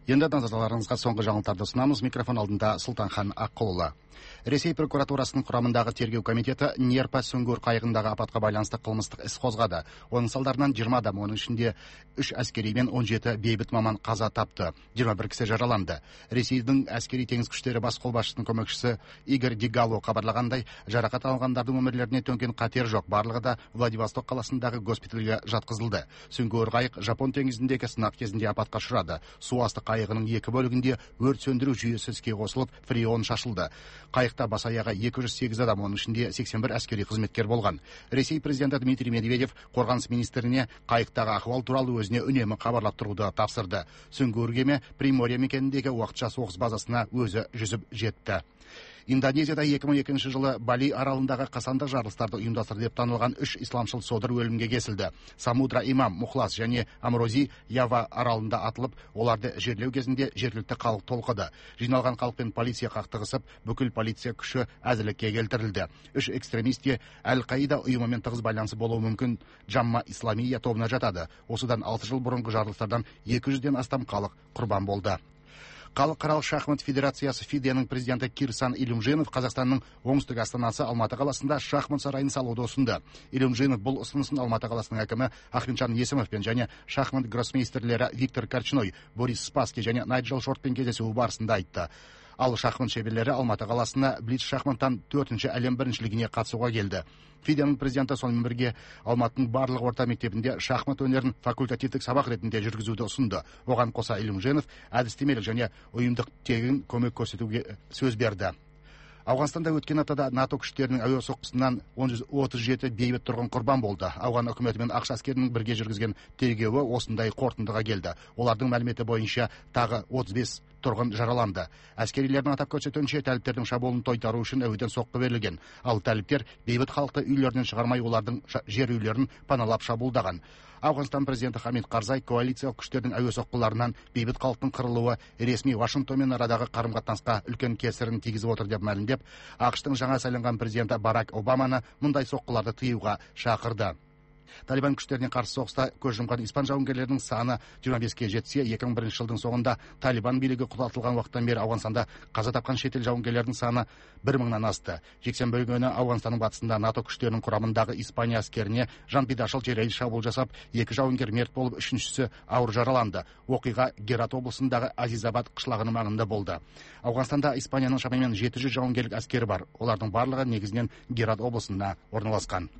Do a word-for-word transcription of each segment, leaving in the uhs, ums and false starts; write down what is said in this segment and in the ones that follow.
Енді назарларыңызға соңғы жаңалықтарды ұсынамыз. Микрофон алдында Сұлтанхан Аққұлы. Ресей прокуратурасының құрамындағы тергеу комитеті Нерпа сүңгуір қайығындағы апатқа байланысты қылмыстық іс қозғады. Оның салдарынан жиырма адам, оның ішінде үш әскери мен он жеті бейбіт маман қаза тапты. жиырма бір кісі жараланды. Ресейдің әскери теңіз күштері бас қолбасшысының көмекшісі Игорь Дигало хабарлағандай, жарақат алғандардың өмірлеріне төнген қатер жоқ. Барлығы да Владивосток қаласындағы госпитальге жатқызылды. Сүңгуір қайық Жапон теңізіндегі сынақ кезінде апатқа ұшырады. Су асты қайығының екі бөлігінде өрт сөндіру жүйесі іске қосылып, фреон шашылды. Қайықта бас аяғы екі жүз сегіз адам, оның ішінде сексен бір әскери қызметкер болған. Ресей президенті Дмитрий Медведев қорғаныс министріне қайықтағы ахуал туралы өзіне үнемі хабарлап тұруды тапсырды. Сүңгуір кеме Приморье мекеніндегі уақытша соғыс базасына өзі жүзіп жетті. Индонезияда екі мың екінші жылы Бали аралындағы қасандық жарылыстарды ұйымдастырды деп танылған үш исламшыл содыр өлімге кесілді. Самудра Имам, Мухлас және Амрози Ява аралында атылып, оларды жерлеу кезінде жергілікті халық толқыды. Жиналған халықпен полиция қақтығысып, бүкіл полиция күші әзірлікке келтірілді. Үш экстремистке Әл-Қаида ұйымымен тығыз байланысы болуы мүмкін Джамма Исламия тобына жатады. Осыдан алты жыл бұрынғы жарылыстардан екі жүзден астам халық құрбан болды. Халықаралық шахмат федерациясы ФИДЕның президенті Кирсан Илюмжинов Қазақстанның оңтүстік астанасы Алматы қаласында шахмат сарайын салуды ұсынды. Илюмжинов бұл ұсынысын Алматы қаласының әкімі Ахметжан Есімовпен және шахмат гроссмейстерлері Виктор Корчной, Борис Спасский және Найджел Шортпен кездесуі барысында айтты. Ал шахмат шеберлері Алматы қаласына блиц шахматтан төртінші әлем біріншілігіне қатысуға келді. ФИДЕның президенті сонымен бірге Алматының барлық орта мектебінде шахмат өнерін факультативтік сабақ ретінде жүргізуді ұсынды. Оған қоса Илюмжинов әдістемелік және ұйымдық тегін көмек көрсетуге сөз берді. Ауғанстанда өткен аптада НАТО күштерінің әуе соққысынан отыз жеті бейбіт тұрғын құрбан болды. Ауған үкіметі мен ақш әскерінің бірге жүргізген тергеуі осындай қорытындыға келді. Олардың мәліметі бойынша тағы отыз бес тұрғын жараланды. Әскерилердің атап көрсетуінше тәліптердің шабуылын тойтару үшін әуеден соққы берілген. Ал тәліптер бейбіт халықты үйлерінен шығармай, олардың жер үйлерін паналап шабуылдаған. Ауғанстан президенті Хамид Карзай коалициялық күштердің әуе соққыларынан бейбіт халықтың қырылуы ресми Вашингтонмен арадағы қарым-қатынасқа үлкен кесірін тигізіп отыр деп мәлімдеп, ақш-тың жаңа сайланған президенті Барак Обаманы мұндай соққыларды тыюға шақырды. Талибан күштеріне қарсы соғыста көз жұмған испан жауынгерлерінің саны жиырма беске жетсе, екі мың бірінші жылдың соңында Талибан билігі құлатылған уақыттан бері Ауғанстанда қаза тапқан шетел жауынгерлерінің саны бір мыңнан асты. Жексенбі күні Ауғанстанның батысында НАТО күштерінің құрамындағы Испания әскеріне жанпидашыл жедел шабуыл жасап, екі жауынгер мерт болып, үшіншісі ауыр жараланды. Оқиға Герат облысындағы Азизабад қышлағының маңында болды. Ауғанстанда Испанияның шамамен жеті жүз жауынгерлік әскері бар. Олардың барлығы негізінен Герат облысында орналасқан.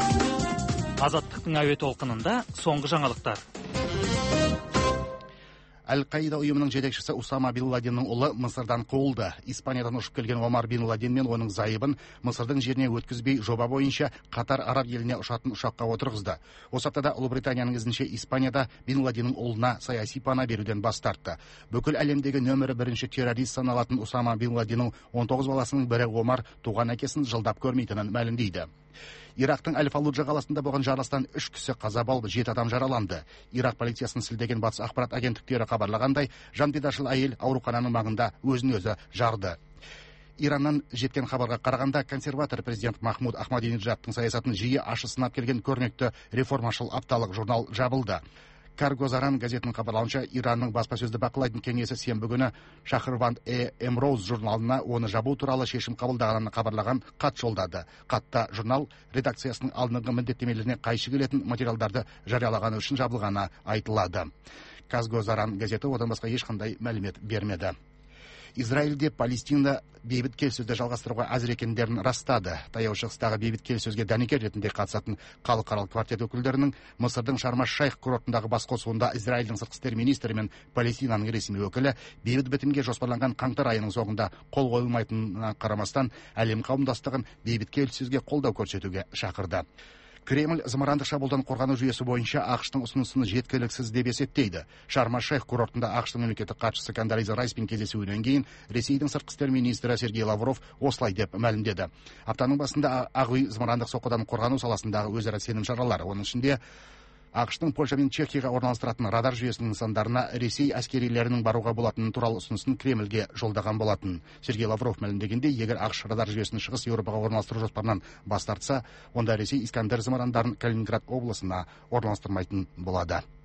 Азаттықтың әуе толқынында соңғы жаңалықтар. Әл-Қаида ұйымының жетекшісі Усама бин Ладеннің ұлы Мысырдан қуылды. Испаниядан ұшып келген Омар бин Ладен мен оның зайыбын Мысырдың жеріне өткізбей, жоба бойынша Қатар араб еліне ұшатын ұшаққа отырғызды. Осы аптада Ұлыбританияның ізінше Испанияда бин Ладеннің ұлына саяси пана беруден бас тартты. Бүкіл әлемдегі нөмірі бірінші террорист саналатын Усама бин Ладеннің он тоғыз баласының бірі Омар туған әкесін жылдап көрмейтінін мәлімдейді. Ирактың Әл-Фаллуджа қаласында болған жарылыстан үш кісі қаза болып, жеті адам жараланды. Ирак полициясын сілдеген батыс ақпарат агенттіктері хабарлағандай, жанпидашыл әйел аурухананың маңында өзін өзі жарды. Ираннан жеткен хабарға қарағанда, консерватор президент Махмуд Ахмадинеджадтың саясатын жиі ашы сынап келген көрнекті реформашыл апталық журнал жабылды. Каргозаран газетінің хабарлауынша, Иранның баспасөзді бақылайтын кеңесі сенбі күні Шахрванд э Эмроуз журналына оны жабу туралы шешім қабылдағанын хабарлаған хат жолдады. Хатта журнал редакциясының алдыңғы міндеттемелеріне қайшы келетін материалдарды жариялағаны үшін жабылғаны айтылады. Каргозаран газеті одан басқа ешқандай мәлімет бермеді. Израильде Палестина бейбіт келіссөзді жалғастыруға әзір екендерін растады. Таяу шығыстағы бейбіт келіссөзге дәнекер ретінде қатысатын халықаралық квартет өкілдерінің Мысырдың Шарм-аш-Шайх курортындағы басқосуында Израильдің сыртқы істер министрі мен Палестинаның ресми өкілі бейбіт бітімге жоспарланған қаңтар айының соңында қол қойылмайтынына қарамастан әлем қауымдастығын бейбіт келіссөзге қолдау көрсетуге шақырды. Кремль зымырандық шабуылдан қорғану жүйесі бойынша ақш-тың ұсынысын жеткіліксіз деп есептейді. Шарм-аш-Шайх курортында ақш-тың мемлекеттік хатшысы Кондолиза Райспен кездесуінен кейін Ресейдің сыртқы істер министрі Сергей Лавров осылай деп мәлімдеді. Аптаның басында Ақ үй зымырандық соққыдан қорғану саласындағы өзара сенім шаралары, оның ішінде ақш-тың Польша мен Чехияға орналастыратын радар жүйесінің нысандарына Ресей әскерилерінің баруға болатыны туралы ұсынысын Кремльге жолдаған болатын. Сергей Лавров мәлімдегенде, егер ақш радар жүйесін шығыс Еуропаға орналастыру жоспарынан бас тартса, онда Ресей Искандер зымырандарын Калининград облысына орналастырмайтын болады.